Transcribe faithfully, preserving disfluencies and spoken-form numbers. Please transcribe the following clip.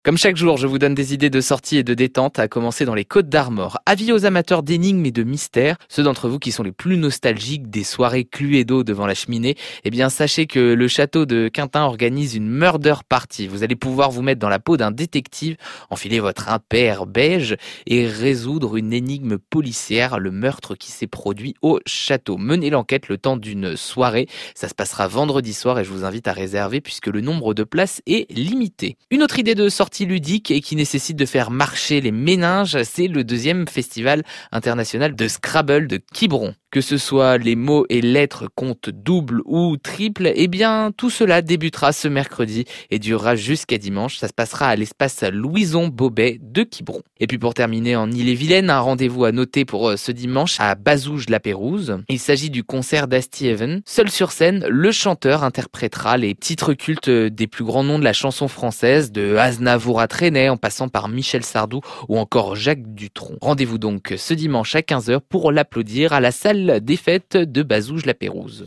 Comme chaque jour, je vous donne des idées de sortie et de détente, à commencer dans les Côtes d'Armor. Avis aux amateurs d'énigmes et de mystères, ceux d'entre vous qui sont les plus nostalgiques des soirées Cluedo devant la cheminée, eh bien sachez que le château de Quintin organise une murder party. Vous allez pouvoir vous mettre dans la peau d'un détective, enfiler votre impair beige et résoudre une énigme policière, le meurtre qui s'est produit au château. Menez l'enquête le temps d'une soirée, ça se passera vendredi soir et je vous invite à réserver puisque le nombre de places est limité. Une autre idée de sortie ludique et qui nécessite de faire marcher les méninges, c'est le deuxième festival international de Scrabble de Quiberon. Que ce soit les mots et lettres comptent double ou triple, eh bien tout cela débutera ce mercredi et durera jusqu'à dimanche. Ça se passera à l'espace Louison Bobet de Quiberon. Et puis pour terminer en Ille-et-Vilaine, un rendez-vous à noter pour ce dimanche à Bazouges-la-Pérouse. Il s'agit du concert d'Asti Even. Seul sur scène, le chanteur interprétera les titres cultes des plus grands noms de la chanson française, de Aznavour à Trenet en passant par Michel Sardou ou encore Jacques Dutronc. Rendez-vous donc ce dimanche à quinze heures pour l'applaudir à la salle des fêtes de Bazouges-la-Pérouse.